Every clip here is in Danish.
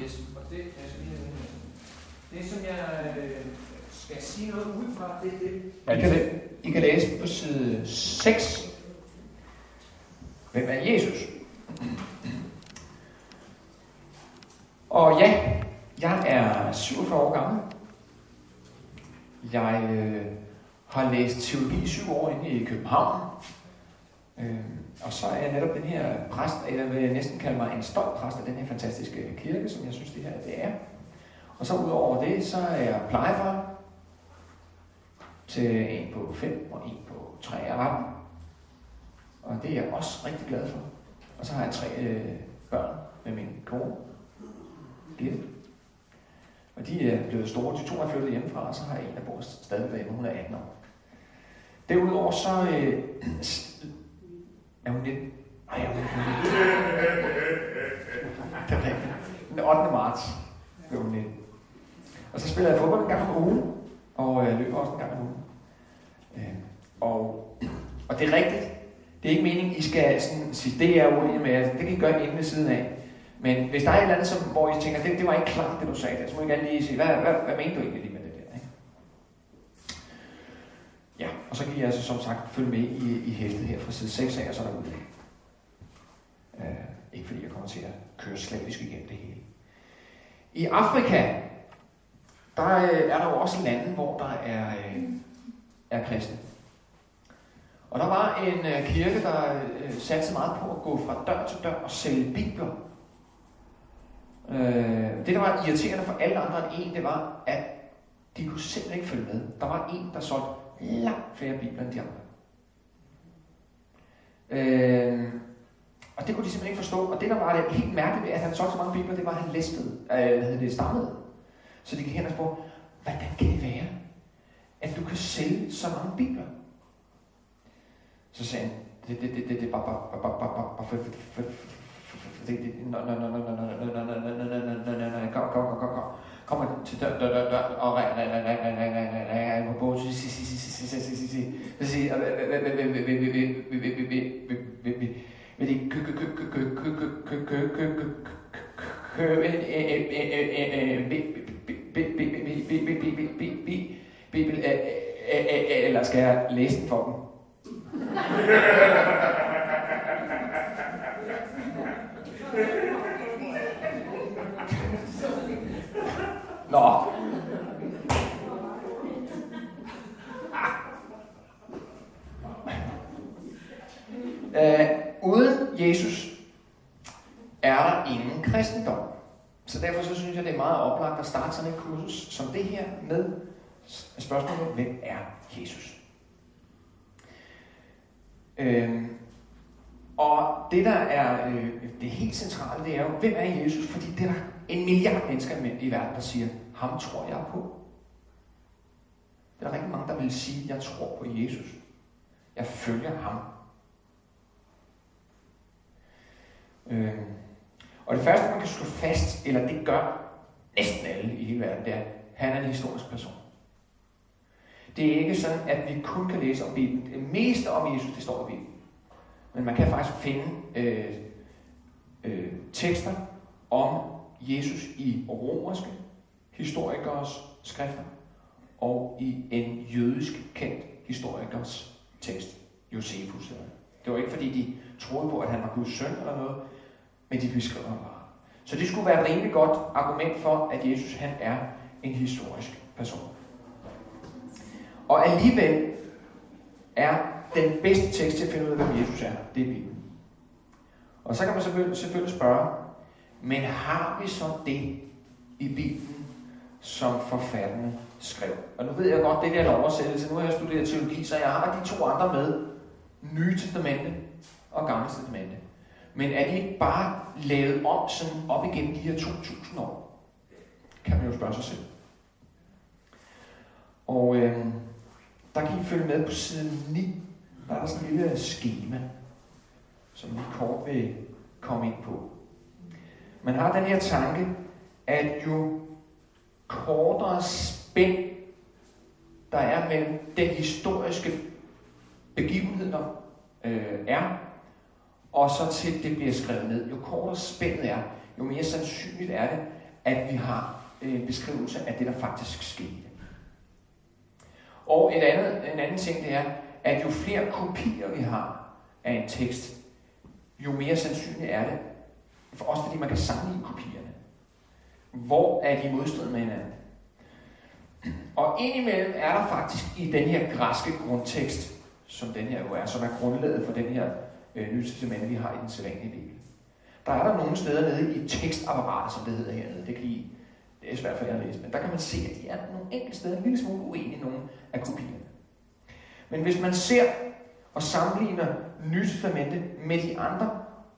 læse, og det som jeg skal sige noget ud fra, det. I kan læse på side 6. Hvem er Jesus? Og ja, jeg er 47 år gammel. Jeg har læst teologi i 7 år inde i København. Og så er jeg netop den her præst, eller vil jeg næsten kalde mig en stolt præst af den her fantastiske kirke, som jeg synes det her det er. Og så udover det, så er jeg plejefar til en på 5 og en på 13. Og det er jeg også rigtig glad for. Og så har jeg 3 børn med min kone, Gitte. Og de er blevet store. De 2 er flyttet hjemmefra, og så har jeg en, der bor stadig derhjemme. Hun er 18 år. Derudover så er hun lidt... Ej, hun er lidt... Det er rigtigt. Den 8. marts blev hun lidt. Og så spiller jeg fodbold en gang om ugen, og løber også en gang om ugen. Og det er rigtigt. Det er ikke meningen, I skal sådan sige, det er uenig med, det kan I gøre inde ved siden af. Men hvis der er et eller andet, hvor I tænker, det var ikke klart, det du sagde der, så må I gerne lige sige, hvad mener du egentlig lige med det der? Ikke? Ja, og så kan I altså som sagt følge med i hæftet her fra side 6 af, og så derude. Ikke fordi jeg kommer til at køre slavisk igennem det hele. I Afrika, der er der jo også lande, hvor der er kristne. Og der var en kirke, der satte meget på at gå fra dør til dør og sælge bibler. Det, der var irriterende for alle andre end en, det var, at de kunne simpelthen ikke følge med. Der var en, der solgte langt flere bibler end de andre. Og det kunne de simpelthen ikke forstå. Og det, der var det helt mærkeligt ved, at han solgte så mange bibler, det var, at han læspede, stammede. Så de gik hen og spurgte, hvordan kan det være, at du kan sælge så mange bibler? Så sagde han, det er bare kommer til dør og ringer på båd, vil de købe bibel, eller skal jeg læse den for dem? Nå. Uden Jesus er der ingen kristendom. Så derfor så synes jeg, det er meget oplagt at starte sådan et kursus som det her med spørgsmålet, hvem er Jesus? Og det, der er det helt centrale, det er jo, hvem er Jesus? Fordi det er der 1 milliard mennesker i verden, der siger, ham tror jeg på. Det er der rigtig mange, der vil sige, jeg tror på Jesus. Jeg følger ham. Og det første, man kan slå fast, eller det gør næsten alle i hele verden, det er, at han er en historisk person. Det er ikke sådan, at vi kun kan læse om Bibelen. Det meste om Jesus, det står i Bibelen. Men man kan faktisk finde tekster om Jesus i romerske historikers skrifter og i en jødisk kendt historikers tekst, Josefus. Det var ikke fordi de troede på, at han var Guds søn eller noget, men de beskrev ham bare. Så det skulle være et rimelig godt argument for, at Jesus han er en historisk person. Og alligevel er den bedste tekst til at finde ud af, hvem Jesus er, det er Bibelen. Og så kan man selvfølgelig spørge, men har vi så det i Bibelen, som forfatterne skrev? Og nu ved jeg godt, det der er en oversættelse. Nu har jeg studeret teologi, så jeg har de 2 andre med. Nye Testamente og Gamle Testamente. Men er de ikke bare lavet om sådan op igennem de her 2000 år? Kan man jo spørge sig selv. Og der kan I følge med på side 9. Der er sådan en lille skema, som vi kort vil komme ind på. Man har den her tanke, at jo kortere spænd, der er mellem den historiske begivenhed, der er, og så til det bliver skrevet ned. Jo kortere spændet er, jo mere sandsynligt er det, at vi har en beskrivelse af det, der faktisk skete. Og en anden ting, det er, at jo flere kopier vi har af en tekst, jo mere sandsynligt er det, også fordi man kan sammenligne kopierne. Hvor er de modstridende med hinanden? Og indimellem er der faktisk i den her græske grundtekst, som den her jo er, som er grundlaget for den her Nye Testamente, vi har i den sædvanlige Bibel. Der er der nogle steder nede i tekstapparatet, som det hedder hernede. Det er svært for jer at læse, men der kan man se, at de er nogle enkelte steder en lille smule uenige nogle af kopierne. Men hvis man ser og sammenligner Nye Testamente med de andre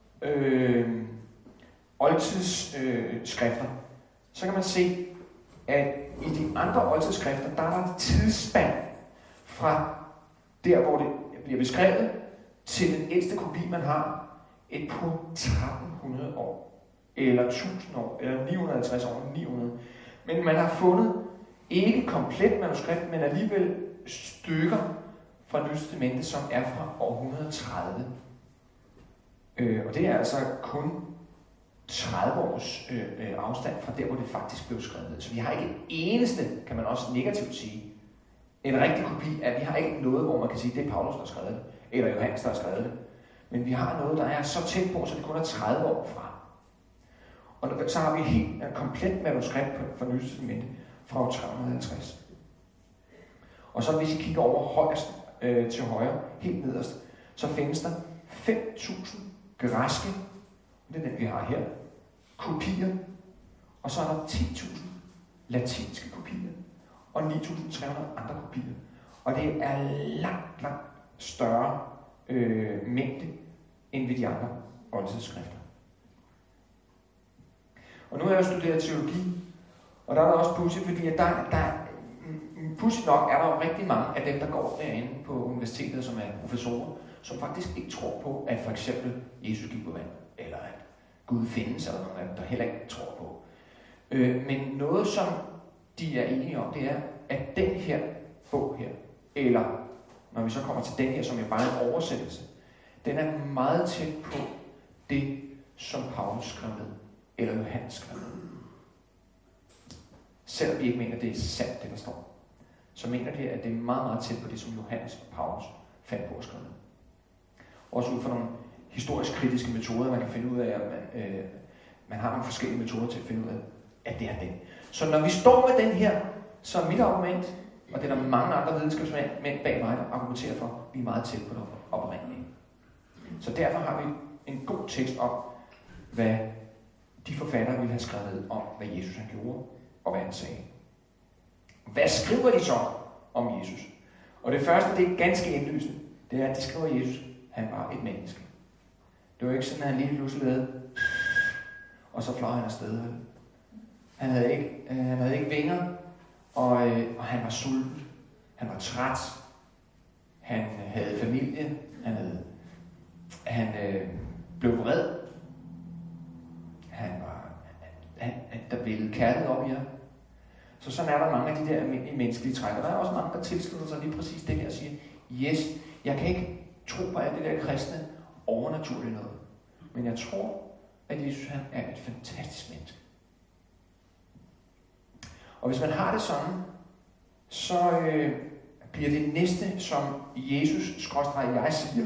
oldtidsskrifter, så kan man se, at i de andre oldtidsskrifter, der er der et tidsspand fra der, hvor det bliver beskrevet, til den ældste kopi, man har, et på 1300 år, eller 1000 år, eller 950 år, 900. Men man har fundet ikke komplet manuskript, men alligevel stykker fra Nye Testamente, som er fra år 130. Og det er altså kun 30 års afstand fra der, hvor det faktisk blev skrevet. Så vi har ikke et eneste, kan man også negativt sige, en rigtig kopi af, vi har ikke noget, hvor man kan sige, det er Paulus, der har skrevet det, eller Johannes, der har skrevet det. Men vi har noget, der er så tæt på, så det kun er 30 år fra. Og så har vi helt en komplet manuskript for Nye Testamente fra år 350. Og så hvis I kigger over højst til højre, helt nederst, så findes der 5.000 græske, det er den vi har her, kopier, og så er der 10.000 latinske kopier, og 9.300 andre kopier. Og det er langt større mængde, end ved de andre oldtidsskrifter. Og nu har jeg studeret teologi, og der er der også pudsigt, fordi at pudsigt nok er der jo rigtig mange af dem, der går derinde på universitetet, som er professorer, som faktisk ikke tror på, at for eksempel Jesus gik på vand, eller at Gud findes, eller nogen af dem, der heller ikke tror på. Men noget, som de er enige om, det er, at den her bog her, eller når vi så kommer til den her, som er bare en oversættelse, den er meget tæt på det, som Paulus skrev ned, eller Johannes skrev ned. Selvom vi ikke mener, at det er sandt, det der står, så mener det, at det er meget tæt på det, som Johannes og Paulus fandt på at skrive ned. Også ud fra nogle historisk kritiske metoder, man kan finde ud af, at man har nogle forskellige metoder til at finde ud af, at det er den. Så når vi står med den her, så er mit argument, og det er der mange andre videnskabsmænd bag mig, der argumenterer for, at vi er meget tæt på det oprindelige. Så derfor har vi en god tekst om, hvad de forfattere ville have skrevet ned om, hvad Jesus han gjorde, og hvad han sagde. Hvad skriver de så om Jesus? Og det første, det er ganske indlysende, det er, at de skriver, at Jesus, han var et menneske. Det var ikke sådan, at han lige pludselig lavede, og så fløj han afsted. Han havde ikke vinger, og han var sulten. Han var træt. Han havde familie. Han blev vred. Der ville kærlighed op i ham. Så sådan er der mange af de der menneskelige træk. Og der er også mange, der tilslutter sig lige præcis det her og siger, yes, jeg kan ikke tro på alt det der kristne overnaturlige noget. Men jeg tror, at Jesus han er et fantastisk menneske. Og hvis man har det sådan, så bliver det næste, som Jesus jeg siger,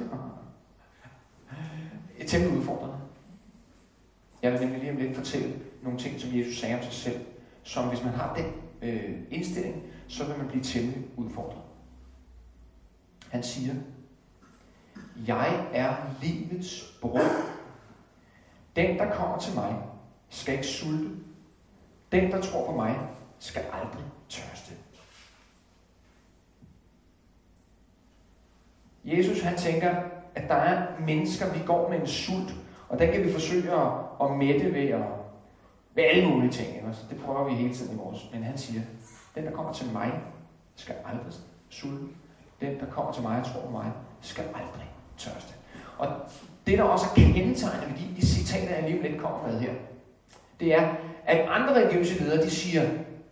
temmelig udfordrende. Jeg vil nemlig lige om lidt fortælle nogle ting, som Jesus sagde om sig selv, som hvis man har den indstilling, så vil man blive temmelig udfordret. Han siger, jeg er livets brød. Den, der kommer til mig, skal ikke sulte. Den, der tror på mig, skal aldrig tørste. Jesus, han tænker, at der er mennesker, vi går med en sult, og den kan vi forsøge at mætte ved alle mulige ting. Ikke? Det prøver vi hele tiden i vores. Men han siger, den, der kommer til mig, skal aldrig sulte. Den, der kommer til mig og tror på mig, skal aldrig tørste. Og det, der også er kendetegnet ved de citater, jeg lige lidt kommer med her, det er, at andre religiøse ledere, de siger,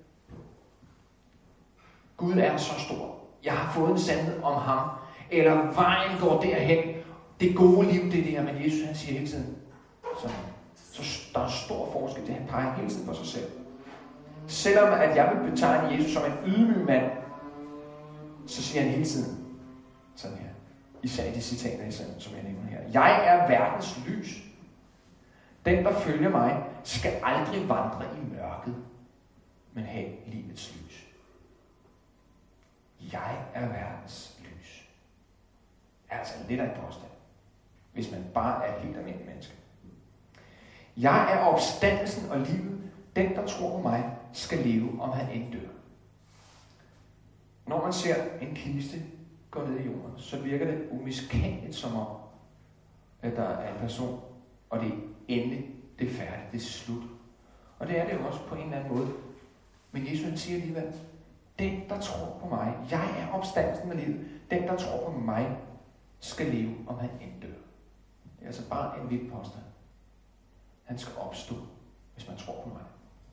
Gud er så stor. Jeg har fået en sandhed om ham. Eller vejen går derhen. Det gode liv, det er det her. Men Jesus, han siger hele tiden, så Så der er stor forskel. Det han peger hele tiden på sig selv. Selvom at jeg vil betegne Jesus som en ydmyg mand, så siger han hele tiden sådan her. Især i de citater, som jeg nævner her. Jeg er verdens lys. Den, der følger mig, skal aldrig vandre i mørket, men have livets lys. Jeg er verdens lys. Altså lidt af en påstand, hvis man bare er et helt almindeligt menneske. Jeg er opstandelsen og livet. Den, der tror på mig, skal leve, om han end dør. Når man ser en kiste gå ned i jorden, så virker det umiskendeligt som om, at der er en person, og det er endelig, det er færdigt, det er slut. Og det er det jo også på en eller anden måde. Men Jesus han siger alligevel, den, der tror på mig, jeg er opstandelsen og livet, den, der tror på mig, skal leve, om han end dør. Det er altså bare en vild påstand. Han skal opstå, hvis man tror på mig.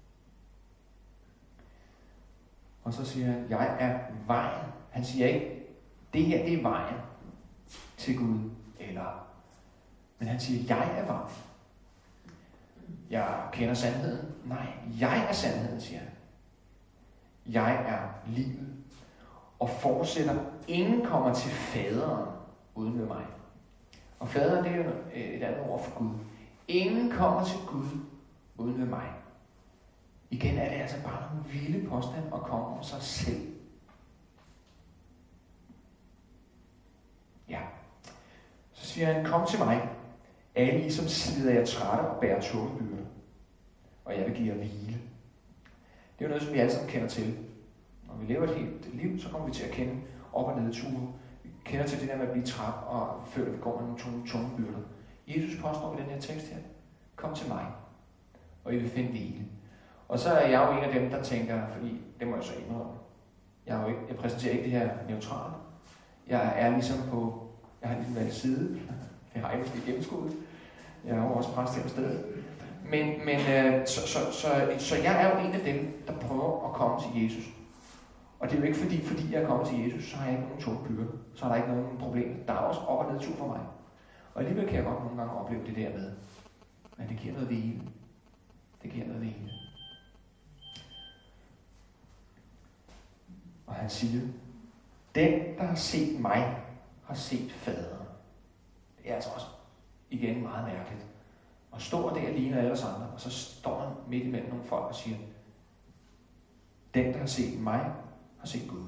Og så siger han, jeg er vejen. Han siger ikke, det her det er vejen til Gud. Men han siger, jeg er vejen. Jeg kender sandheden. Nej, jeg er sandheden, siger han. Jeg er livet. Og fortsætter, ingen kommer til faderen uden med mig. Og faderen, det er jo et andet ord for Gud. Ingen kommer til Gud uden med mig. Igen er det altså bare nogle vilde påstand at komme om sig selv. Ja. Så siger han, kom til mig, alle I som slider jer trætte og bærer tunge byrder, og jeg vil give jer hvile. Det er jo noget, som vi alle sammen kender til. Når vi lever et helt liv, så kommer vi til at kende op- og nedture. Vi kender til det der med at blive træt og føle, at vi går med nogle tunge byrder. Jesus påstår i den her tekst her, kom til mig, og I vil finde hvile. Og så er jeg jo en af dem, der tænker, fordi det må jeg så indrømme, jeg præsenterer ikke det her neutralt. Jeg er ligesom jeg har ligesom valgt side. Det har jeg måske gennemskuddet. Jeg er jo også præst her på stedet. Så jeg er jo en af dem, der prøver at komme til Jesus. Og det er jo ikke fordi jeg er kommet til Jesus, så har jeg ikke nogen tunge byrder. Så er der ikke nogen problemer. Der er også op- og nedtur for mig. Og alligevel kan jeg godt nogle gange opleve det der med. Men det giver noget hvile. Det giver noget hvile. Og han siger, den, der har set mig, har set faderen. Det er altså også igen meget mærkeligt. Og står der og ligner alle os andre, og så står han midt imellem nogle folk og siger, den, der har set mig, har set Gud.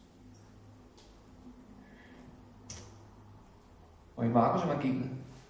Og i Markus evangeliet,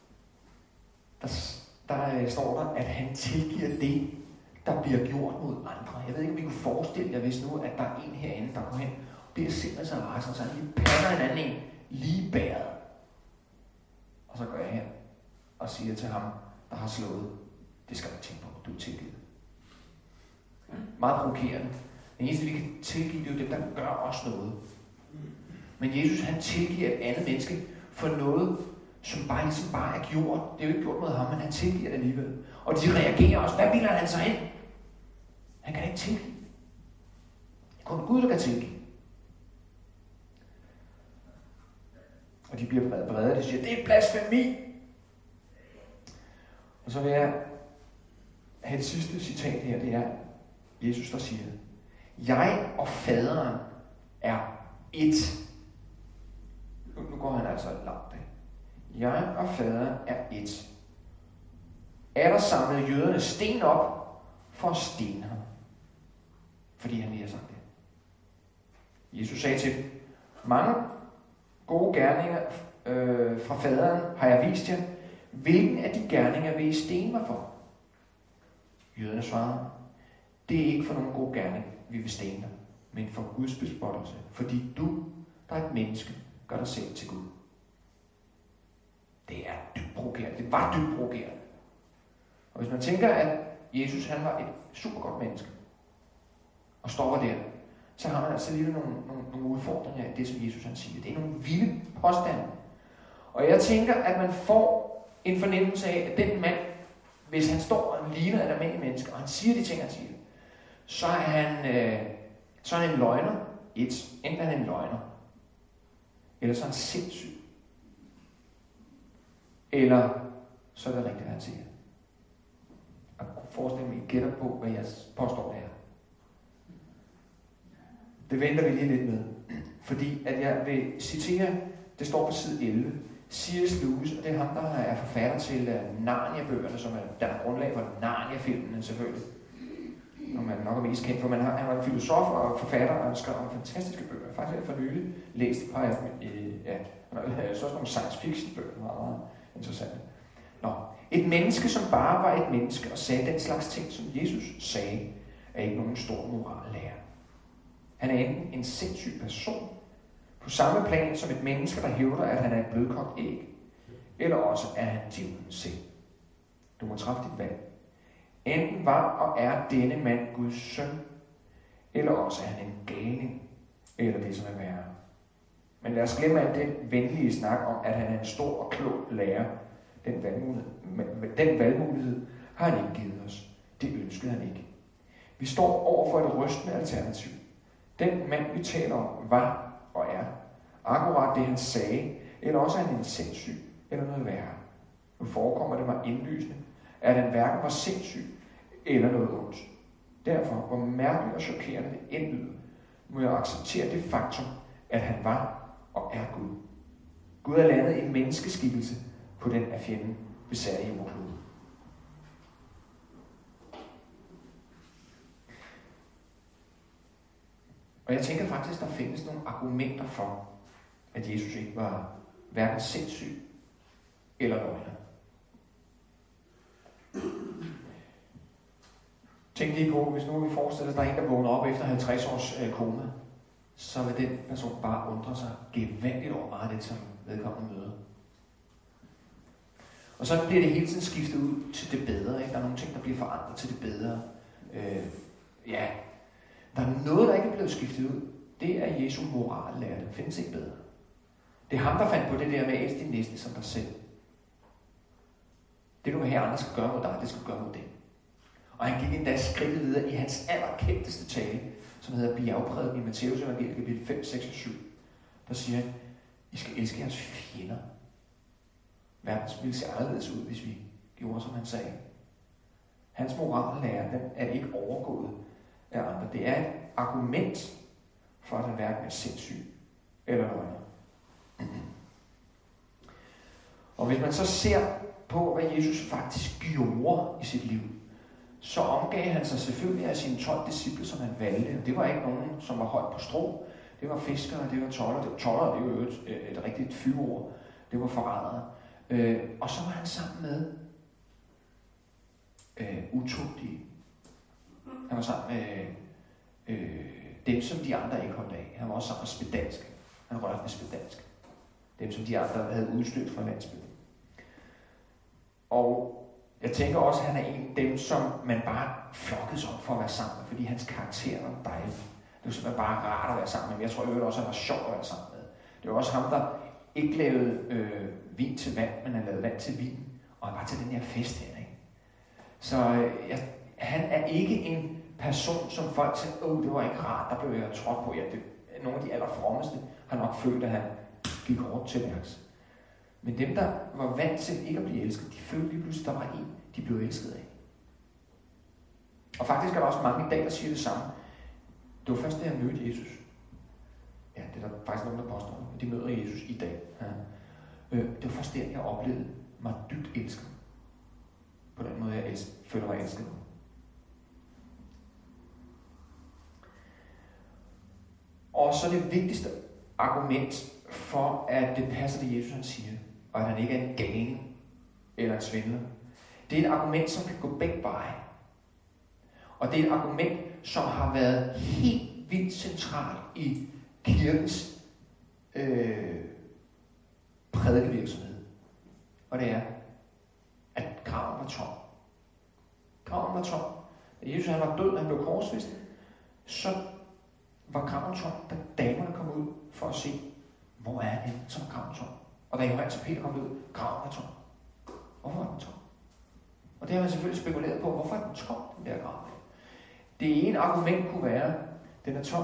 der står der, at han tilgiver det, der bliver gjort mod andre. Jeg ved ikke, om vi kunne forestille jer, hvis nu, at der er en herinde, der går hen og bliver simpelthen så rasende, så han lige patter en anden en lige bæret. Og så går jeg hen og siger til ham, der har slået, det skal du tænke på, du er tilgivet. Meget provokerende. Den eneste, vi kan tilgive, det er jo dem, der gør os noget. Men Jesus, han tilgiver et andet menneske for noget, som bare er gjort. Det er jo ikke gjort mod ham, men han tilgiver det alligevel. Og de reagerer også. Hvad bilder han sig ind? Han kan ikke tilgive. Det er kun Gud, der kan tilgive. Og de bliver vrede. De siger, det er blasfemi. Og så vil jeg have det sidste citat her. Det er Jesus, der siger, jeg og faderen er ét. Nu går han altså langt af. Jeg og faderen er ét. Er der samlet jøderne sten op for at stene ham? Fordi han lige har sagt det. Jesus sagde til dem, mange gode gerninger fra faderen har jeg vist jer. Hvilken af de gerninger vil I stene mig for? Jøderne svarede, det er ikke for nogen god gerning, vi vil stene dig, men for Guds bespottelse. Fordi du, der er et menneske, gør dig selv til Gud. Det er dybt provokerende. Det var dybt provokerende. Og hvis man tænker, at Jesus han var et super godt menneske, og står der, så har man altså lige nogle udfordringer af det, som Jesus han siger. Det er nogle vilde påstande. Og jeg tænker, at man får en fornemmelse af, at den mand, hvis han står og ligner et almindeligt menneske, og han siger de ting, han siger, så er han en løgner. Enten er han en løgner, eller så er han sindssyg. Eller så er det rigtigt, hvad han siger. forestille mig, I gætter på, hvad jeg påstår det er. Det venter vi lige lidt med. Fordi at jeg vil citere, det står på side 11, C.S. Lewis, og det er ham, der er forfatter til Narnia-bøgerne, som der er grundlag for Narnia-filmene selvfølgelig. Og man nok er mest kendt for, han var en filosof og forfatter, og han skrev nogle fantastiske bøger. Faktisk har jeg for nylig læst et par af dem. Så også nogle science fiction bøger, der var meget interessante. Et menneske, som bare var et menneske og sagde den slags ting, som Jesus sagde, er ikke nogen stor morallærer. Han er enten en sindssyg person, på samme plan som et menneske, der hævder, at han er et blødkogt æg, eller også er han djævlen selv. Du må træffe dit valg. Enten var og er denne mand Guds søn, eller også er han en galning, eller det som er værre. Men lad os glemme alt den venlige snak om, at han er en stor og klog lærer. Den valgmulighed har han ikke givet os. Det ønskede han ikke. Vi står over for et rystende alternativ. Den mand, vi taler om, var og er akkurat det, han sagde, eller også er han en sindssyg, eller noget værre. Nu forekommer det mig indlysende, at han hverken var sindssyg, eller noget ondt. Derfor, hvor mærkeligt og chokerende det end lyder, må jeg acceptere det faktum, at han var og er Gud. Gud er landet en menneskeskikkelse på den af fjenden besatte jordklode. Og jeg tænker faktisk, der findes nogle argumenter for, at Jesus ikke var hverken sindssyg eller løgner. Tænk lige på, hvis nu vi forestiller os, at der er en, der vågner op efter 50 års koma, så vil den person bare undre sig gevaldigt over meget det, som vedkommende møder. Og så bliver det hele tiden skiftet ud til det bedre. Ikke? Der er nogle ting, der bliver forandret til det bedre. Der er noget, der ikke er blevet skiftet ud. Det er Jesu morallære. Den findes ikke bedre. Det er ham, der fandt på det der med at elske din næste som dig selv. Det du vil have, andre skal gøre mod dig, det skal gøre mod det. Og han gik endda skridtet videre i hans allerkendteste tale, som hedder bjergprædiken i Matteus evangeliet, kapitel 5, 6 og 7. Der siger han, I skal elske jeres fjender. Verden ville se anderledes ud, hvis vi gjorde, som han sagde. Hans morallære, den er ikke overgået af andre. Det er et argument for, at han hverken er sindssyg eller løgner. Og hvis man så ser på, hvad Jesus faktisk gjorde i sit liv, så omgav han sig selvfølgelig af sine 12 disciple, som han valgte. Det var ikke nogen, som var holdt på strå. Det var fiskere, det var toldere. Toldere, det var jo et rigtigt fyord. Det var forrædere. Og så var han sammen med utugtige. Han var sammen med dem, som de andre ikke holdt af. Han var også sammen med spedalske. Han rørte med spedalske. Dem, som de andre havde udstødt fra landsbyen. Og jeg tænker også, at han er en af dem, som man bare flokkedes om for at være sammen med, fordi hans karakter var dejlig. Det var simpelthen bare rart at være sammen med. Men jeg tror jo også, at han var sjov at være sammen med. Det var også ham, der ikke lavede vin til vand, men han lavede vand til vin. Og han var til den her fest her. Ikke? Så han er ikke en person, som folk siger, det var ikke rart, der blev jeg trådt på. Ja, nogle af de allerfrommeste har nok følt, at han gik hårdt til værks. Men dem, der var vant til ikke at blive elsket, de følte lige pludselig, at der var en, de blev elsket af. Og faktisk er der også mange i dag, der siger det samme. Det var først, da jeg mødte Jesus. Ja, det er der faktisk nogen, der påstår, at de møder Jesus i dag. Ja. Det var først der, jeg oplevede mig dybt elsket. På den måde, jeg føler mig elsket. Og så det vigtigste argument for, at det passer det, Jesus han siger, og at han ikke er en galning eller en svindler. Det er et argument, som kan gå begge veje. Og det er et argument, som har været helt vildt centralt i kirkens prædikevirksomhed. Og det er, at graven var tom. Graven var tom. Da Jesus han var død, han blev korsfæstet, så var graven tom, da damerne kom ud for at se, hvor er det, som er graven tom. Og da Johannes og Peter kom ud, graven var tom. Hvorfor var den tom? Og det har man selvfølgelig spekuleret på, hvorfor er den tom, den der grav? Det ene argument kunne være, at den er tom,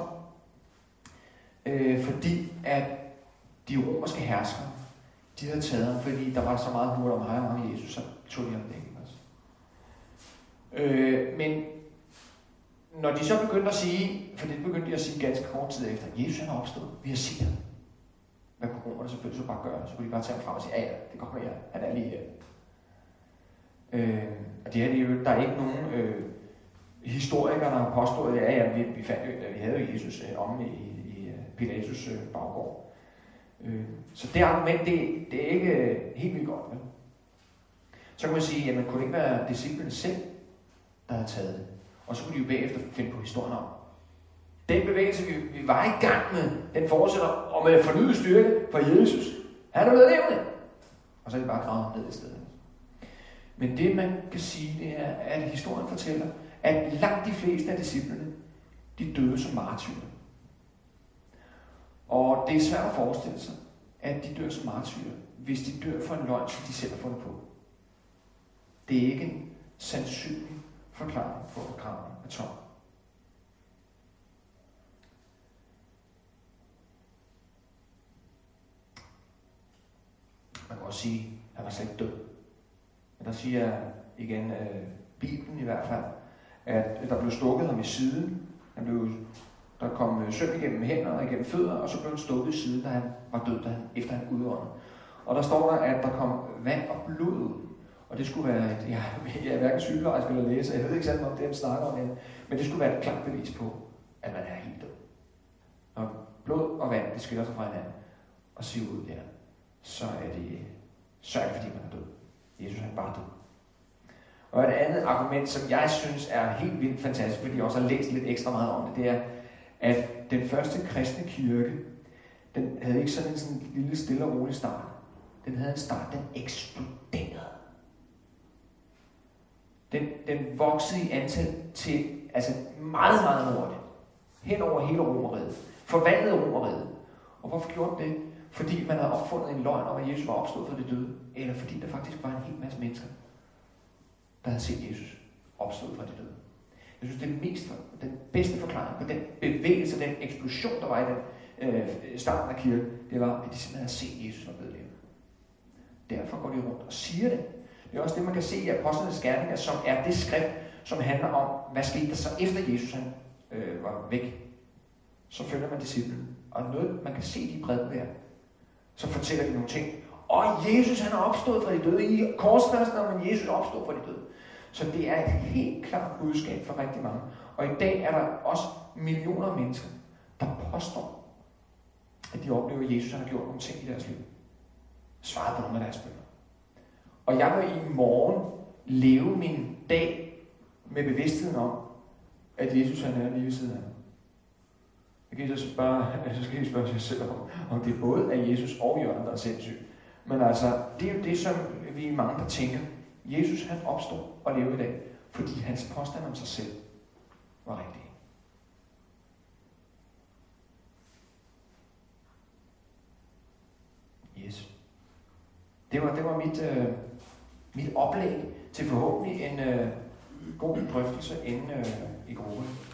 fordi at de romerske herskere, de havde taget ham, fordi der var så meget hurtigt om ham og Jesus, så tog de ham væk. Men når de så begyndte at sige, for det begyndte de at sige ganske kort tid efter, Jesus han er opstået, vi har set ham. Hvad kunne romerne selvfølgelig så bare gøre? Så kunne de bare tage ham frem og sige, ja, det kommer her, han er lige her. Og det er jo, der er ikke nogen historikere, der har påstået, ja, vi havde jo Jesus omme i Pilatus baggård. Så det argument, det er ikke helt vildt godt. Vel? Så kan man sige, jamen kunne det ikke være disciplene selv, der havde taget det? Og så kunne de jo bagefter finde på historien om. Den bevægelse, vi var i gang med, den fortsætter og med fornyet styrke for Jesus. Han er blevet levende. Og så er det bare gravet ned i stedet. Men det man kan sige, det er, at historien fortæller, at langt de fleste af disciplene, de døde som martyrer. Og det er svært at forestille sig, at de dør som martyrer, hvis de dør for en løgn, som de selv har fundet på. Det er ikke en sandsynlig forklaring på, at graven er tom. Man kan også sige, at han var slet ikke død. Men der siger igen, Bibelen i hvert fald, at der blev stukket ham i siden. Der kom søm igennem hænder og igennem fødder, og så blev han stukket i siden, da han var død, efter han udåndede. Og der står der, at der kom vand og blod ud. Og det skulle være jeg er hverken sygeplejerske eller læser, jeg ved ikke sådan, om det han snakker om det, men det skulle være et klart bevis på, at man er helt død. Når blod og vand, det skiller sig fra hinanden og siver ud der, så er det fordi man er død. Jesus er bare død. Og et andet argument, som jeg synes er helt vildt fantastisk, fordi jeg også har læst lidt ekstra meget om det, det er, at den første kristne kirke, den havde ikke sådan en lille stille og rolig start. Den havde en start, den eksploderede. Den voksede i antal til meget, meget hurtigt. Hen over hele Romeriet. Forvandlede Romeriet. Og hvorfor gjorde det? Fordi man havde opfundet en løgn om, at Jesus var opstået fra de døde. Eller fordi der faktisk var en hel masse mennesker, der havde set Jesus opstået fra de døde. Jeg synes, den bedste forklaring på den bevægelse, den eksplosion, der var i den starten af kirken, det var, at de simpelthen havde set Jesus var blevet levende. Derfor går de rundt og siger det. Det er også det, man kan se i Apostlenes Gerninger, som er det skrift, som handler om, hvad skete der så efter Jesus han var væk. Så følger man disciplen. Og noget, man kan se de brede der, så fortæller de nogle ting. Og Jesus han er opstået fra de døde. I korsfæsten om Jesus er opstået fra de døde. Så det er et helt klart budskab for rigtig mange. Og i dag er der også millioner af mennesker, der påstår, at de oplever, at Jesus har gjort nogle ting i deres liv. Svaret på nogle af deres bønder. Og jeg vil i morgen leve min dag med bevidstheden om, at Jesus han er lige ved siden af mig. Så skal I spørge sig selv om det både er Jesus og Jørgen, der er sindssyg. Men altså, det er jo det, som vi er mange, der tænker. Jesus han opstod og levede i dag, fordi hans påstand om sig selv var rigtig. Yes. Det var mit oplæg til forhåbentlig en god drøftelse inde i gruppen.